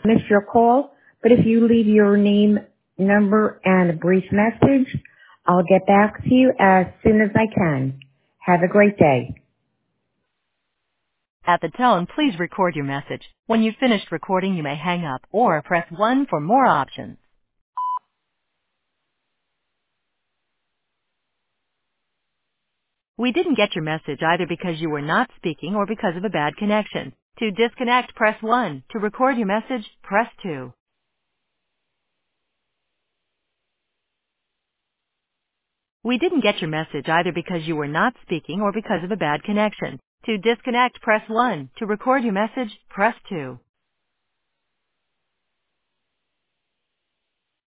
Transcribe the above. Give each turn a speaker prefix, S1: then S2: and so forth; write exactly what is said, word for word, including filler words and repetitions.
S1: missed your call, but if you leave your name, number, and a brief message, I'll get back to you as soon as I can. Have a great day.
S2: At the tone, please record your message. When you've finished recording, you may hang up or press one for more options. We didn't get your message either because you were not speaking or because of a bad connection. To disconnect, press one. To record your message, press two. We didn't get your message either because you were not speaking or because of a bad connection. To disconnect, press one. To record your message, press two.